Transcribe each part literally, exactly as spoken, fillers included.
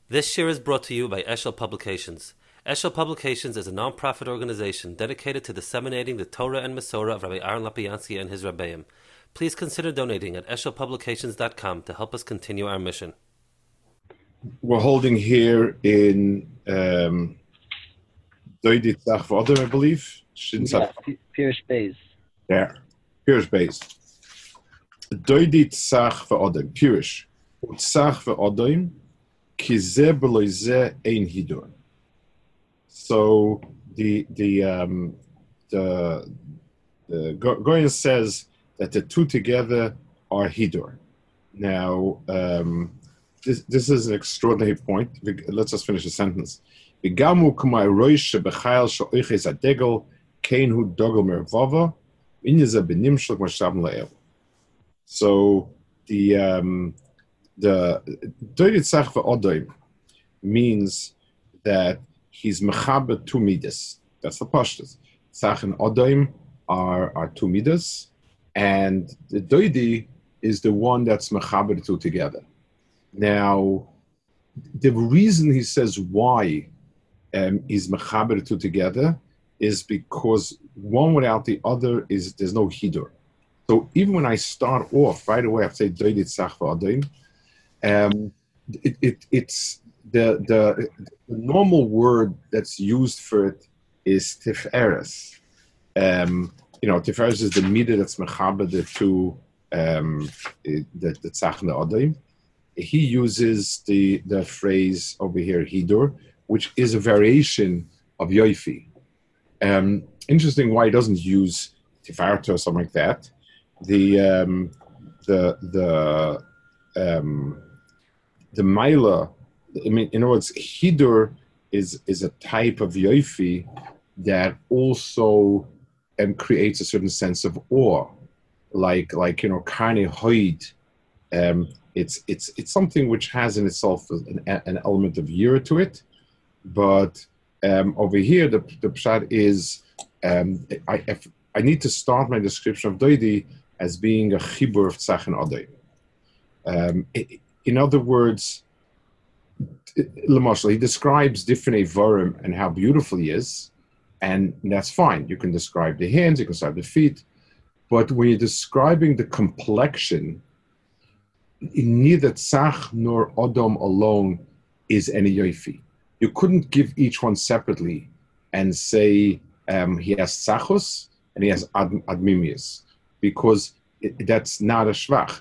This year is brought to you by Eshel Publications. Eshel Publications is a non-profit organization dedicated to disseminating the Torah and Masorah of Rabbi Aaron Lapiansky and his Rebbeim. Please consider donating at eshel publications dot com to help us continue our mission. We're holding here in um, Doidit Tzach V'Odom, I believe. Yeah, Pirish Bays. There, Pirish Bays. Doidit Tzach V'Odom, Pirish. Tzach V'Odom, ki zeh b'lo zeh ein hidur. So the the um, the the Goyen says that the two together are hidur. Now, um, this this is an extraordinary point. Let's just finish the sentence. V'gamu k'may roish shebechayil she'oiches adegel kein hu dogel mervava inyaza benimshel k'mashav le'el. So the um, the Doidit Tzach V'Odom means that he's mechaber two midas. That's the pashtus. Tzach and Odom are are two midas, and the Doidi is the one that's mechaber the two together. Now, the reason he says why um, is mechaber the two together is because one without the other is there's no hidur. So even when I start off right away, I say Doidit Tzach V'Odom. Um, it, it, it's the, the the normal word that's used for it is tiferes. Um, you know, tiferes is the midah that's mechaber the two, um, the the tzach and the odom. He uses the the phrase over here hidur, which is a variation of yoifi. Um, interesting why he doesn't use tifarta or something like that. The um, the the um, the Maila, I mean, in other words, Hidur is is a type of Yoifi that also um, creates a certain sense of awe, like like you know, Karni Hoid. Um, it's it's it's something which has in itself an, an element of yira to it, but um, over here the the pshat is um, I if, I need to start my description of Doidi as being a chibur of tzach and odei. Um, it, In other words, Lamashal, he describes different Evarim and how beautiful he is, and that's fine. You can describe the hands, you can describe the feet, but when you're describing the complexion, neither Tzach nor Odom alone is any Yoifi. You couldn't give each one separately and say um, he has Tzachus and he has ad, Admimius, because it, that's not a Shvach.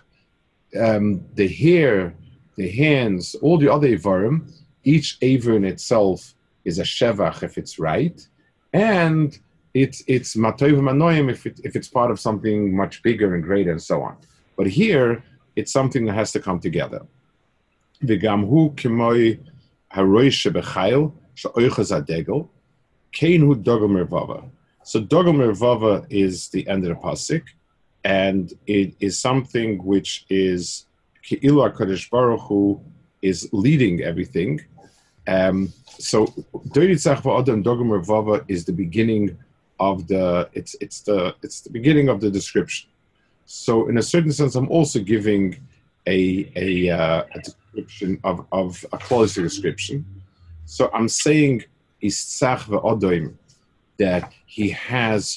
Um, the hair, the hands, all the other Evarim, each Evar in itself is a Shevach if it's right, and it's it's Matov Manoim if it, if it's part of something much bigger and greater and so on. But here, it's something that has to come together. V'gamhu k'moi haroish shebechayil she'oiches adegel kein hu dogel mervava. So dogel mervava is the end of the pasuk. And it is something which is Ke'ilu HaKadosh Baruch Hu is leading everything. Um, so Doidit Tzach V'Odom Dogel Mervava is the beginning of the it's it's the it's the beginning of the description. So in a certain sense, I'm also giving a a, uh, a description of, of a quality description. So I'm saying is Tzach V'Odom that he has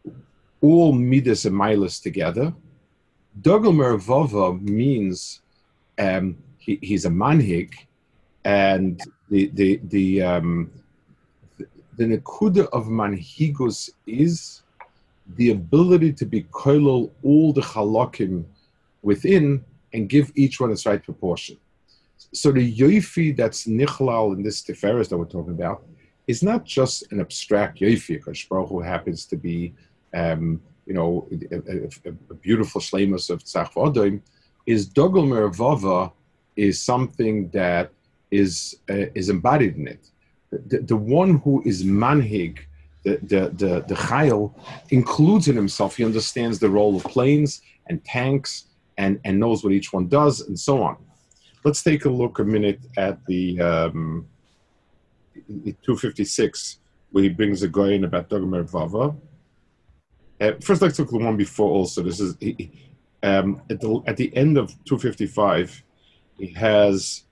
all midas and milas together. Dogel Mervava means um, he, he's a manhig, and the the the um, the, the nekuda of manhigus is the ability to be koilol all the halakim within and give each one its right proportion. So the yoifi that's nichlal in this tiferes that we're talking about is not just an abstract yoifi, because Baruch Hu happens to be Um, you know, a, a, a beautiful shleimus of Tzach V'Odom, is Dogel Mervava is something that is uh, is embodied in it. The, the one who is manhig, the the the, the chayil, includes in himself. He understands the role of planes and tanks and and knows what each one does and so on. Let's take a look a minute at the um, two fifty-six, where he brings a goyin about Dogel Mervava. Uh, first, let's look at the one before also. This is um, at, the, at the end of two fifty-five, he has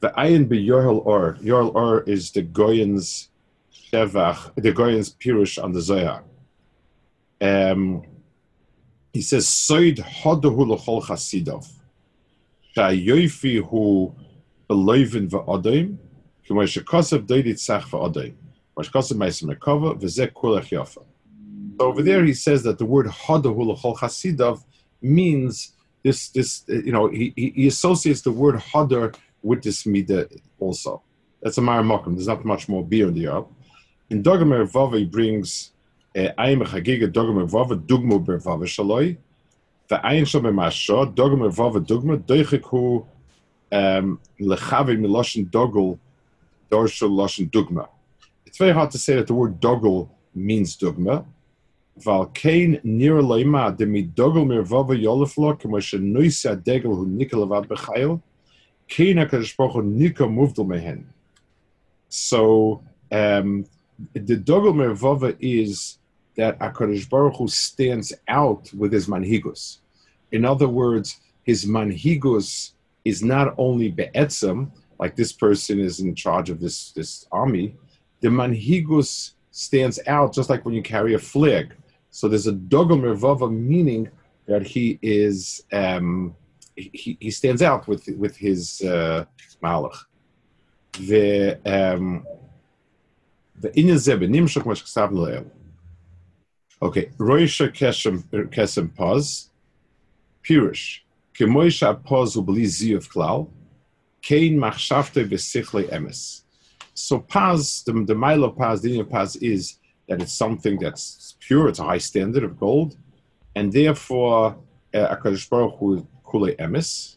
The ayin be Yoel Or. Yoel Or is the Goyen's Shevach, the Goyen's Pirush on the Zohar. Um, he says, Soid hodahu l'chol chasidov. Sha'yofi hu beloivin v'odayim, k'mo shekosav doidit sach v'odayim. Mashkosav meisem mekova, v'zeh kulech yofa. So over there he says that the word hodahu l'chol chasidov means this, this, you know, he, he associates the word hodar with this midah also. That's a Maramokim. There's not much more beer in the Arab. In Dogomer Vava he brings Ayin Chagiga Dogomer Vava Dugmo Ber Vava Shaloi. The Ayin Shom Masho Dogomer Vava Dugma Doichik Hu Lechavi Miloshin Dogel Dorshul Loshin Dugma. It's very hard to say that the word Dogel means Dugma. Val Kain Nir Leima Demi Dogel Mir Vava Yoleflo Kemoshe Noisa Degel Hu Nikolavad Bechayel. Kain HaKadosh Baruch Hu Nika Muvdel Mehen. So um, the Dogel Mervava is that HaKadosh Baruch Hu stands out with his manhigus. In other words, his manhigus is not only be'etzem, like this person is in charge of this, this army. The manhigus stands out just like when you carry a flag. So there's a Dogel Mervava meaning that he is um, he, he stands out with with his uh, malach. The um, the inyan zeh benimshach ma sheksav le'el. Okay, roisha kesem kesem paz, pirush kemoisha paz ubli ziyuv klal, kein machshavte v'sichle emes. So paz, the the mile of paz, the inyan paz is that it's something that's pure. It's a high standard of gold, and therefore uh, HaKadosh Baruch Hu kulei emes.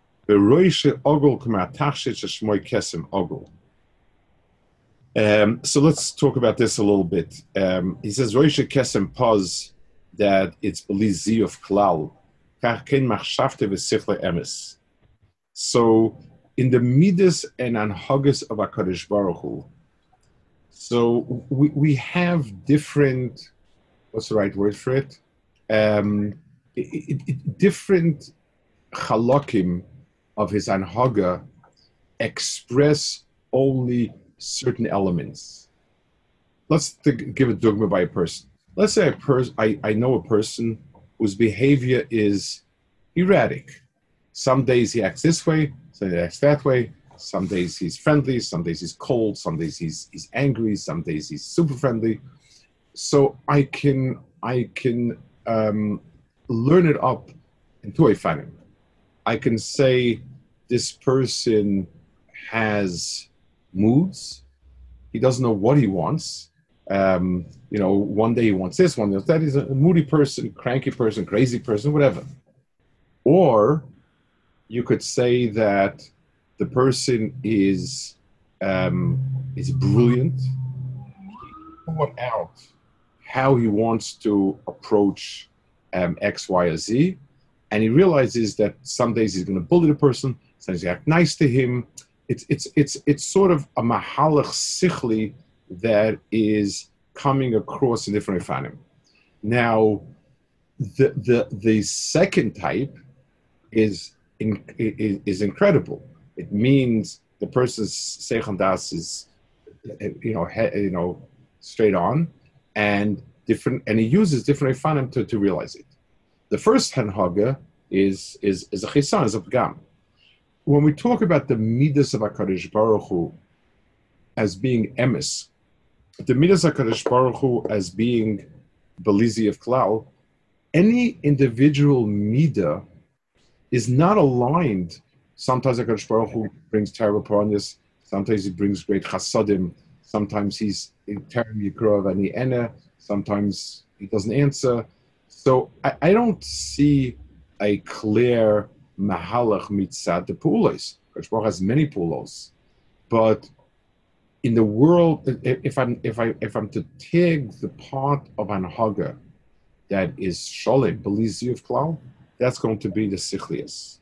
Um, so let's talk about this a little bit. Um, he says, Roisha Kesem Paz, that it's Belizi of Klal. So in the Midas and Anhagas of HaKadosh Baruch Hu, so we, we have different, what's the right word for it? Um, it, it, it different chalakim of his anhaga express only certain elements. Let's think, give a dogma by a person. Let's say a person, I, I know a person whose behavior is erratic. Some days he acts this way, some days he acts that way. Some days he's friendly, some days he's cold, some days he's he's angry, some days he's super friendly. So I can I can um, learn it up into a fanim. I can say this person has moods. He doesn't know what he wants. Um, you know, one day he wants this, one day that. He's a moody person, cranky person, crazy person, whatever. Or you could say that the person is um, is brilliant. He thought out how he wants to approach um, X, Y, or Z, and he realizes that some days he's going to bully the person, some days he act nice to him. It's it's it's it's sort of a mahalach sichli that is coming across in different fanim. Now, the the the second type is in, is, is incredible. It means the person's seichel das is, you know, he, you know, straight on, and different, and he uses different fanim to, to realize it. The first hanhaga is is is a chisan, is a pgam. When we talk about the midas of HaKadosh Baruch Hu as being emes, the midas of HaKadosh Baruch Hu as being belizi of klal, any individual midah is not aligned. Sometimes HaKadosh Baruch Hu brings terrible paranyas, sometimes he brings great chasadim, sometimes he's in terem yikrov and ena, sometimes he doesn't answer. So I, I don't see a clear mahalach mitzad the pulos. HaKadosh Baruch has many pulos, but in the world, if I'm if I if I'm to take the part of anhaga that is sholem belizi of klal, that's going to be the sichlius.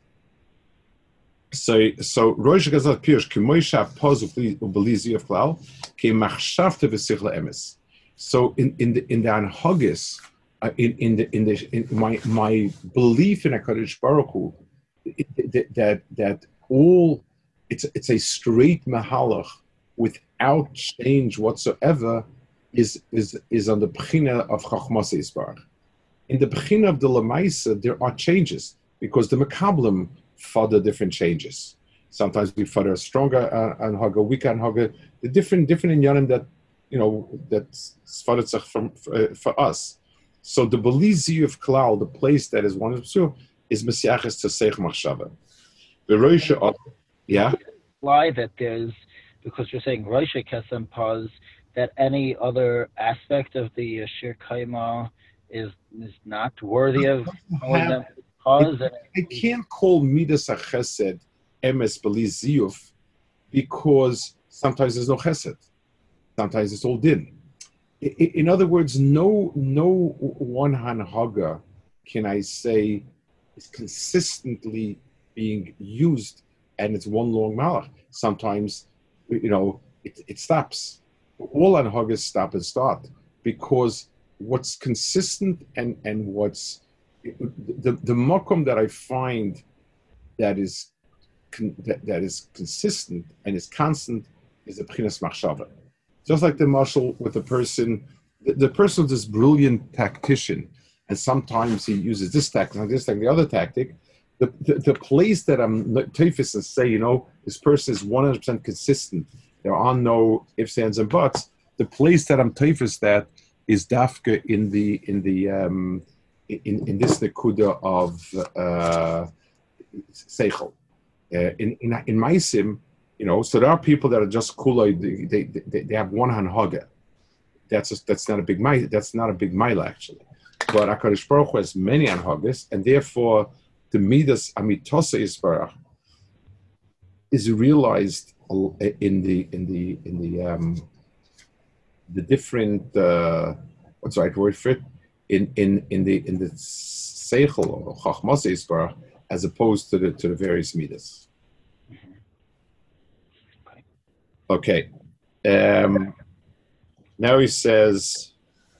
So, so Rosh Gazat Pirush Kimoisha Paz Ubelizi of Klal Ke Machshavte V'Sichla Emes. So, in in the in the Anhagis, uh, in in the in the in my my belief in HaKadosh Baruch Hu, that that that all it's it's a straight mahalach without change whatsoever is is is on the bechina of Chachmas Yisbarach. In the bechina of the Lamaisa, there are changes because the Makablim further different changes. Sometimes we further a stronger uh, anhaga, weaker anhaga, the different different inyanim that you know that's further from for, for us. So the Belizi of Klal, the place that is one of two, is Mesiachas to Seich Machshava. The Roisha, yeah. Why that there's because you're saying Roisha Kesem pause that any other aspect of the uh, Shir Kaima is is not worthy of calling them pause. I, I can't call Midas a Chesed Emes Beliziyuf because sometimes there's no Chesed, sometimes it's all Din. I, I, in other words, no no one Hanhaga can I say is consistently being used and it's one long malach. Sometimes, you know, it, it stops. All Hanhagas stop and start because what's consistent and, and what's the the makom that I find that is con, that, that is consistent and is constant is the B'chinas Machshava. Just like the marshal with the person, the, the person is this brilliant tactician, and sometimes he uses this tactic, this tactic, the other tactic. The, the, the place that I'm teifus and say, you know, this person is one hundred percent consistent. There are no ifs, ands, and buts. The place that I'm teifus that is dafka in the in the um, in in this nekuda of uh, seichel. Uh, in in in Maisim, you know, so there are people that are just kuloi. They they, they they have one hanhaga. That's a, that's not a big mile. That's not a big mile actually. But Hakadosh Baruch Hu has many hanhagas, and therefore the midas amitosa Yisbarach is realized in the in the in the um, the different uh, what's the right word for it in in in the in the seichel or chachmas Yisbarach as opposed to the to the various midas. Okay, um, now he says.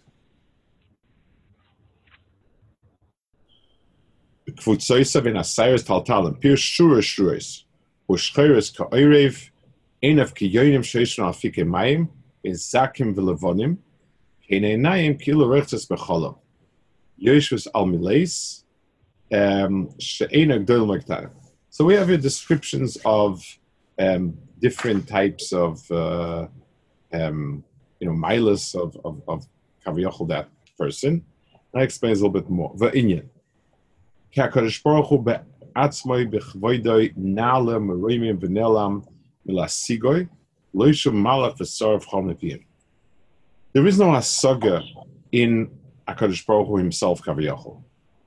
Kvutzoysa v'in asayres taltalim pir shura shuras u'shcheres ka'orev enav kiyonim sheishon al fike mayim in zakim v'levonim k'neinayim kilo rechtes b'cholam yoshvus al mileis she'ena gdol magtar. So we have here descriptions of um, different types of uh, um, you know milas of of, of kaviyachol that person. And I explain a little bit more. V'inyan. K'Hakadosh Baruch Hu be'atzmoi b'chvoidoi na'ale meroimim v'nelam milasigoi loishum malach v'sarav chom nepiyim. There is no asaga in Hakadosh Baruch Hu himself, Kaviyachol.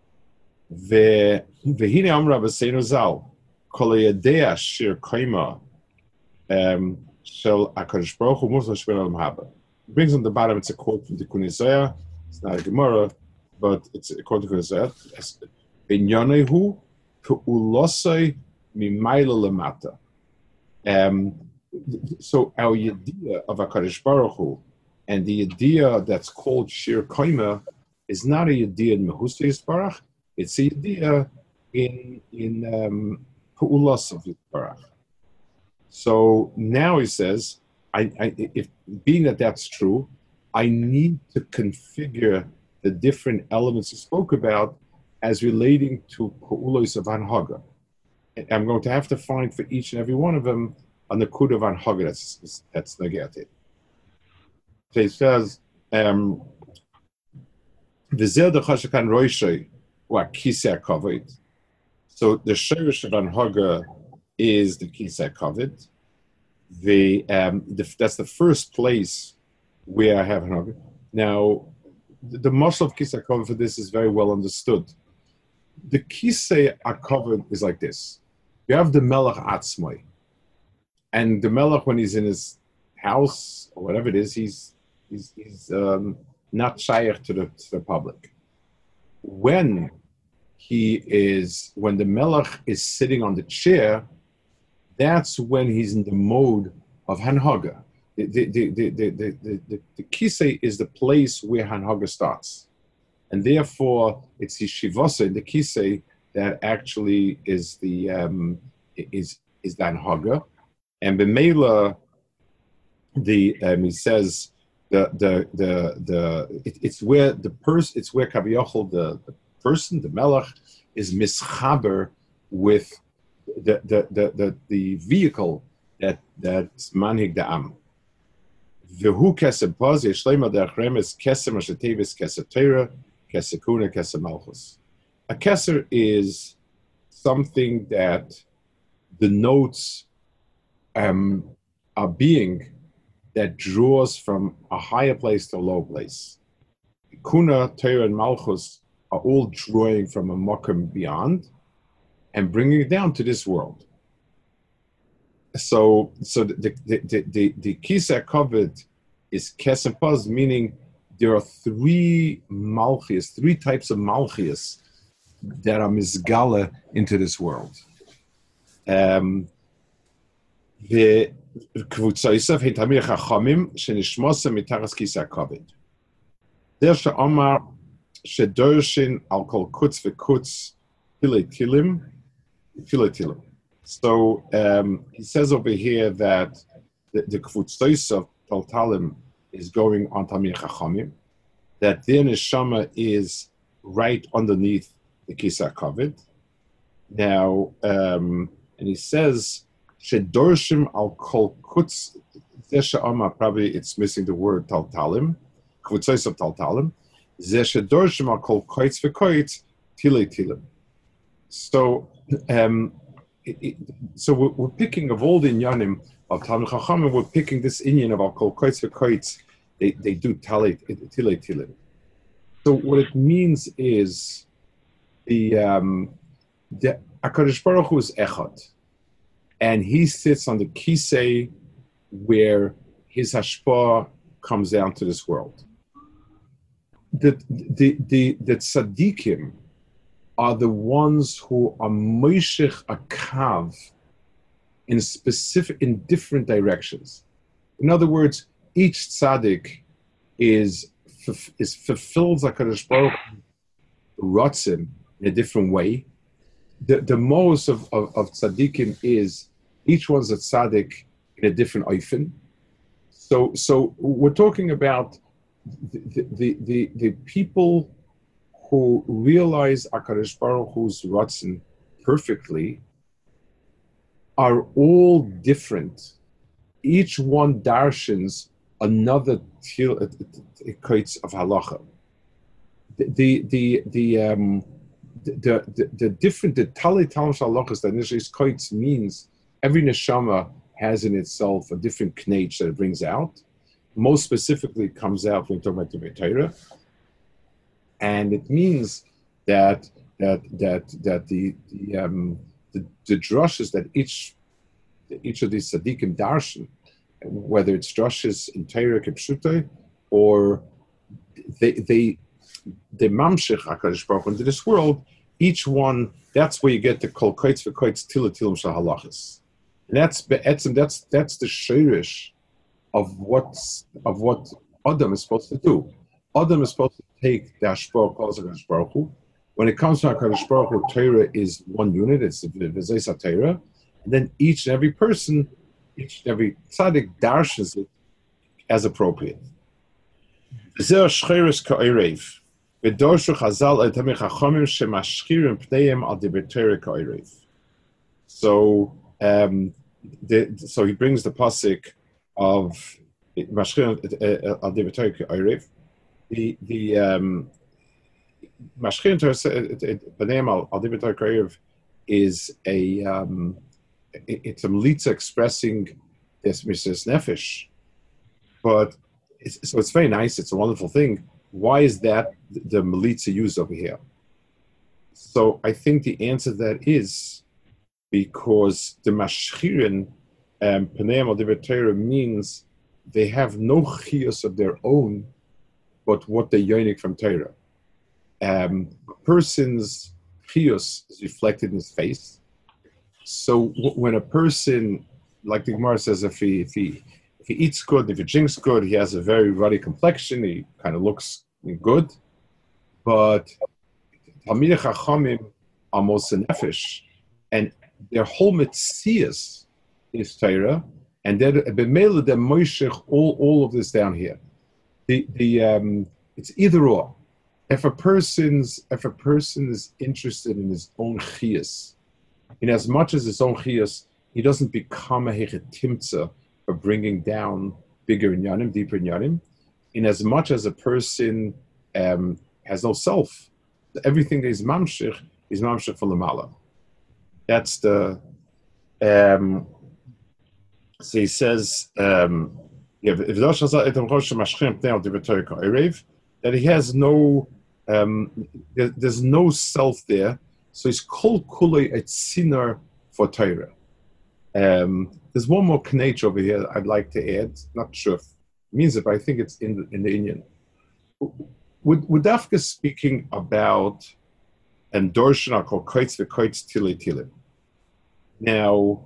V'hine amra b'seinu zal kol yadei shir kaima shel Hakadosh Baruch Hu muz l'shmer al mahaba. It brings on the bottom. It's a quote from the Kunisaya. It's not a Gemara, but it's a quote from the Kunisaya. Binyanehu pu'ulosai mimayla lemata. Um, so our idea of HaKadosh Baruch Hu and the idea that's called Shir Kaima is not a idea in Mehusta Yisbarach, it's a idea in in um, pu'ulos of Yisbarach. So now he says, I, I, if being that that's true, I need to configure the different elements he spoke about as relating to Ku'ulos of Hanhaga. I'm going to have to find for each and every one of them a Nakud of Hanhaga that's, that's negated. So he says, um, V'zel dechashakan roishay wa kisei kavod. So the shirish of Hanhaga is the kisei kavod. The, um, the, that's the first place where I have Hanhaga. Now, the, the muscle of kisei kavod for this is very well understood. The kisei akavod is like this. You have the melech atzmai, and the melech, when he's in his house or whatever it is, he's he's, he's um, not shaykh to the to the public. When he is, when the melech is sitting on the chair, that's when he's in the mode of hanhaga. The the the the the, the, the, the kisei is the place where hanhaga starts. And therefore, it's the shivasa in the kisei that actually is the um, is is the hanhaga, And B'meila, the um, he says the the the the it, it's where the person it's where Kaviyachol the, the person the Melech is mischaber with the the the the, the vehicle that that's manhig the am. V'hu kesem paz yeshleima de'achremes kesem ashetevis kesem Torah kesem kuna kesem malchus. A keser is something that denotes um, a being that draws from a higher place to a low place. Kuna, Torah, and Malchus are all drawing from a mokum beyond and bringing it down to this world. So, so the the the the, the Kisa covered is Kesem Paz, meaning there are three Malchias, three types of Malchias that are misgala into this world. Um, the קבוצה יוסף היא תמיר חכמים שנשמוסה מתחת כיסא הכובד. der שאמר שדורשים על כל קוץ וקוץ תילי תילים, תילי תילים. So um, he says over here that the, the קבוצה יוסף Taltalim is going on Tamir Chachamim, that their neshama is right underneath the Kisa Kavod. Now, um, and he says, Shedorshim al kol kutz, probably it's missing the word Taltalim, Kvutzos of Taltalim, Zeh Shedorshim al kol koitz v'koitz, Tile Tilim. So, um, it, it, so we're, we're picking of all the inyanim of Talmud Chachamim, we're picking this inyan of al kol koitz v'koitz. They they do Tile Tile Tilim. So what it means is the um, the HaKadosh Baruch Hu is Echad, and he sits on the kisei where his hashpah comes down to this world. The the the the tzaddikim are the ones who are moishech akav in specific in different directions. In other words, each tzaddik is is fulfills HaKadosh Baruch Hu rotzim in a different way. The the most of, of, of tzaddikim is each one's a tzaddik in a different oifen. So so we're talking about the the the, the people who realize HaKadosh Baruch Hu's rotzim perfectly are all different. Each one darshans another koitz of halacha. The the the um the the, the different the tali talmud halachas that initially koitz means every neshama has in itself a different knetch that it brings out. Most specifically, it comes out when we talk about the Torah, and it means that that that that the the um the, the drushes that each each of these tzaddikim darshan, whether it's drushes in Torah Kipshutai, or they they they mamshich HaKadosh Baruch Hu into this world, each one, that's where you get the kol koitz v'koitz tila tilim shel halachas. And that's be'etzim, that's that's the shirish of what's of what Adam is supposed to do. Adam is supposed to take the hashpah calls HaKadosh Baruch Hu. When it comes to HaKadosh Baruch Hu, Torah is one unit, it's the v'zeis Torah, and then each and every person, each and every tzaddik darshans it as appropriate. So um, the, so he brings the pasuk of the the um, is a um, it's a melitza expressing this Mishnah's nefesh, but it's, so it's very nice. It's a wonderful thing. Why is that the melitza used over here? So I think the answer to that is because the mashchirin um, Pneim al Divrei Torah means they have no chiyus of their own, but what they yonik from Torah. Um, a person's chiyus is reflected in his face. So w- when a person, like the Gemara says, if he if he if he eats good, if he drinks good, he has a very ruddy complexion. He kind of looks good, but Talmidei Chachamim are moshe nefesh, and their whole metzias is Torah, and then b'meila the moishech all all of this down here. The the um, it's either or. If a person's if a person is interested in his own chiyas, in as much as his own chiyas, he doesn't become a hechetimtza for bringing down bigger inyanim, deeper inyanim. In as much as a person um, has no self, everything that is mamshich is mamshich for lamala. That's the. Um, so he says, um, yeah, that he has no, um, there, there's no self there. So he's kol kulei a sinner for Torah. Um, there's one more knech over here I'd like to add. Not sure if it means it, but I think it's in the, in the Indian. Would would Dafka speaking about and Dorshan called koitz v'koitz tile tile. Now,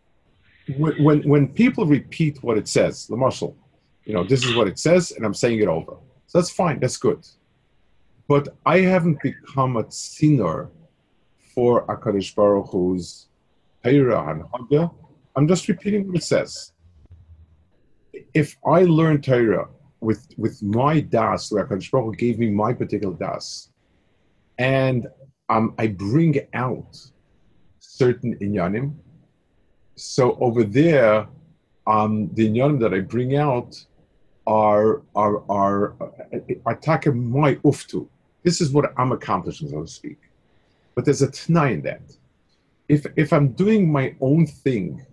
when when people repeat what it says, the marshal, you know, this is what it says, and I'm saying it over. So that's fine, that's good. But I haven't become a sinner for HaKadosh Baruch Hu's Torah and Haggah. I'm just repeating what it says. If I learn Torah with, with my das, where HaKadosh Baruch Hu gave me my particular das, and um, I bring out certain inyanim, so over there, um, the inyanim that I bring out are are are attack my uftu. This is what I'm accomplishing, so to speak. But there's a t'nai in that. If if I'm doing my own thing,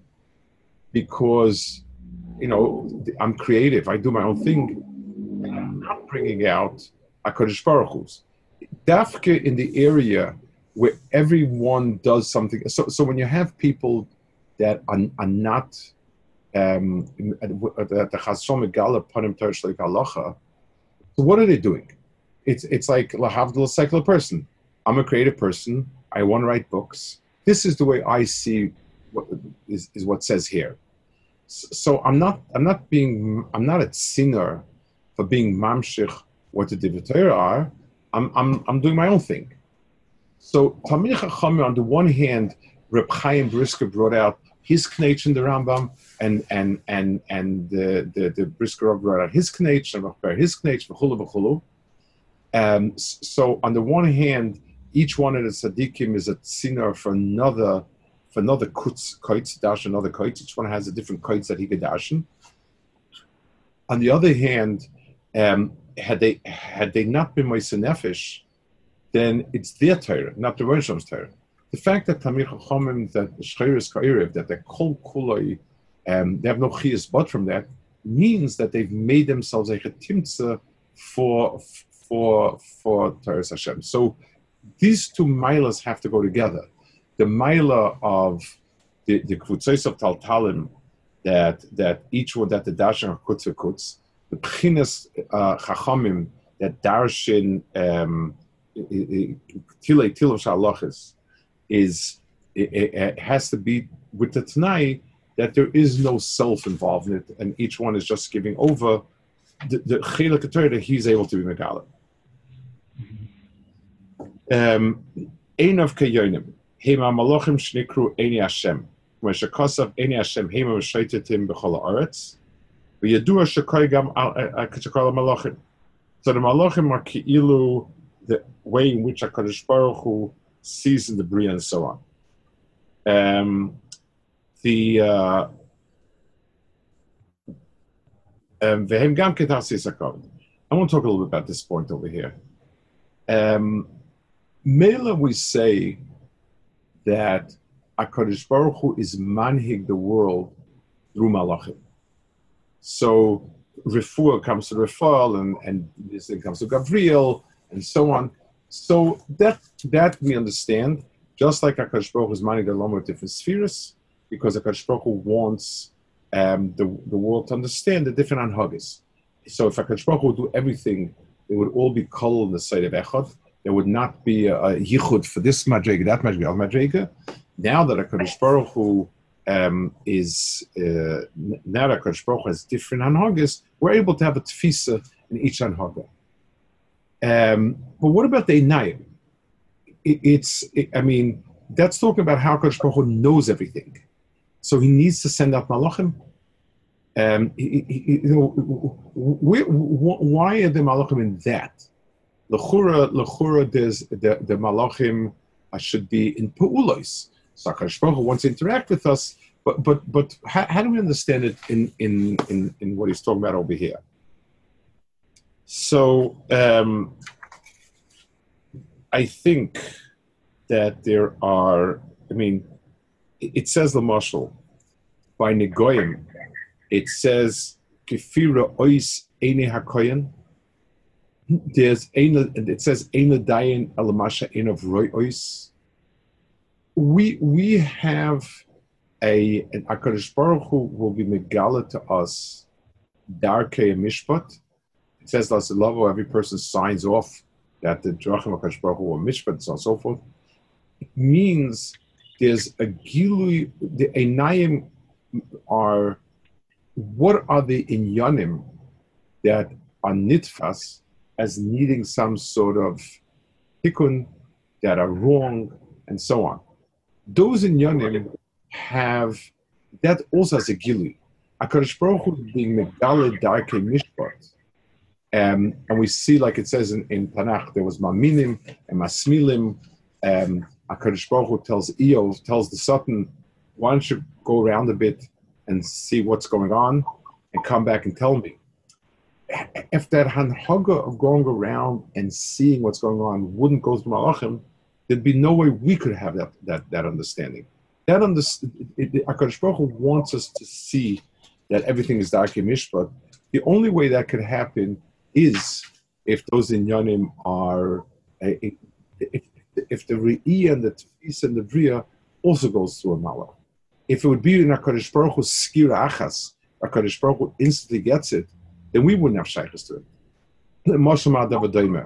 because you know I'm creative, I do my own thing, and I'm not bringing out HaKadosh Baruch Hu's. Dafke in the area where everyone does something. So so when you have people that are, are not um, the Chazon Megala Panim Torah Shleik Halacha, so what are they doing? It's it's like lahavdil secular person. I'm a creative person. I want to write books. This is the way I see what is, is what says here. So I'm not I'm not being I'm not a sinner for being mamshich what the Divrei Torah are. I'm I'm I'm doing my own thing. So Talmidei Chachamim, on the one hand, Reb Chaim Brisker brought out his knech in the Rambam, and and and and the the, the Brisker brought out his knech, and Reb his knech, v'chulu v'chulu. Um, so on the one hand, each one of the tzaddikim is a sinner for another for another kutz koitz dash another koitz. Each one has a different koitz that he could dashen. On the other hand, um, had they had they not been Moisei Nefesh, then it's their Torah, not the Rosh Hashem's Torah. The fact that Talmidei Chachamim, that Shcheres Ka'irev, that they're kol kuloi, um, they have no chiyas but from that, means that they've made themselves a chetimtza for for for Torah Hashem. So these two milas have to go together. The mila of the the kvutzos of Taltalim, that that each one that the darshan of kutz v'kutz, the pchinas uh, Chachamim that darshan um, tilei tilov shalachis is it, it has to be with the t'nai that there is no self involved in it, and each one is just giving over the the chilek Torah that he's able to be megala. Um, ein of kayonim hema malachim shnikru eini Hashem when shekasav eini Hashem hema v'shaitetim b'chol haaretz v'yadua shekai gam kachakol malachim. So the malachim are ki'ilu, the way in which HaKadosh Baruch Hu sees in the Bria and so on. Um, the uh, um, I want to talk a little bit about this point over here. Um, Mela, we say that HaKadosh Baruch Hu is manhig the world through malachim. So Refuah comes to Refuah, and, and this thing comes to Gabriel, and so on. So that that we understand, just like HaKadosh Baruch Hu is manhig the Lama with different spheres, because HaKadosh Baruch Hu wants um, the, the world to understand the different anhagas. So if HaKadosh Baruch Hu would do everything, it would all be kol on the side of Echad. There would not be a, a yichud for this madrega, that madrega, that madrega. Now that HaKadosh Baruch Hu um, is, uh, now that HaKadosh Baruch Hu has different anhagas, we're able to have a tfisa in each anhaga. Um, but what about the Einayim? It, it's, it, I mean, that's talking about how HaKadosh Baruch Hu knows everything. So he needs to send out malachim. Um, he, he, you know, where, why are the malachim in that? L'chura, l'chura, there's the the malachim should be in peulos. So HaKadosh Baruch Hu wants to interact with us, but but but how, how do we understand it in, in in in what he's talking about over here? So um, I think that there are. I mean, it says the mashal by Negoyim. It says Kefira ois eine hakoyen. There's eine. It says eine dayin alamasha ein of roy ois. We we have a an HaKadosh Baruch Hu will be megala to us darkei mishpat. It says Lassilavo, every person signs off that the drachim HaKadosh Baruch Hu are mishpat, and so on and so forth. It means there's a gilui. The einayim are. What are the inyanim that are nitfas as needing some sort of tikkun that are wrong and so on? Those inyanim have, that also has a gili. HaKadosh Baruch Hu being megale darkei mishpat. Um, and we see, like it says in, in Tanakh, there was maminim and masmilim. Um, HaKadosh Baruch Hu tells Eov, tells the Satan, why don't you go around a bit and see what's going on, and come back and tell me. If that hanhaga of going around and seeing what's going on wouldn't go to malachim, there'd be no way we could have that that, that understanding. That understanding, HaKadosh Baruch Hu wants us to see that everything is darkei mishpat. The only way that could happen is if those inyanim are, if, if the re'iyah and the tefis and the bria also goes through a malach. If it would be in HaKadosh Baruch Hu's skira achas, HaKadosh Baruch Hu instantly gets it, then we wouldn't have shaykhs to it.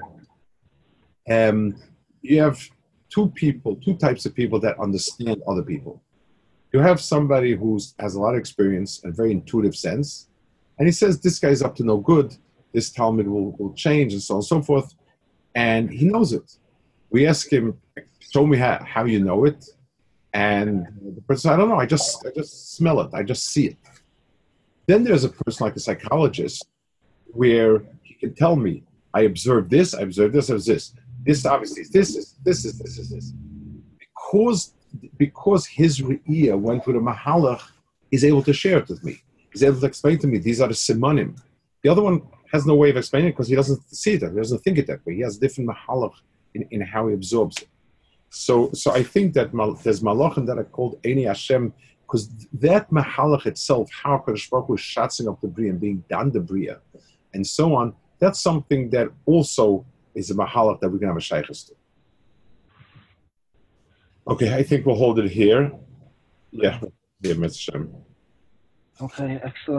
Um, you have two people, two types of people that understand other people. You have somebody who has a lot of experience and very intuitive sense, and he says, this guy's up to no good, this Talmud will, will change, and so on and so forth, and he knows it. We ask him, show me how, how you know it. And the person, I don't know, I just I just smell it, I just see it. Then there's a person like a psychologist where he can tell me, I observed this, I observed this, I observed this. This obviously is this, is this, is this, is this. Because, because his re'iyah went with a mahalach, he's able to share it with me. He's able to explain to me, these are the simanim. The other one has no way of explaining it because he doesn't see it, he doesn't think it that way. He has different mahalach in, in how he absorbs it. So, so I think that mal, there's malachim that are called Eini Hashem, because that mahalach itself, how HaKadosh Baruch Hu is shatzing up the bria and being done the bria, and so on, that's something that also is a mahalach that we're going to have a shaykhs to. Okay, I think we'll hold it here. Yeah, yeah, Mister Shem. Okay, excellent.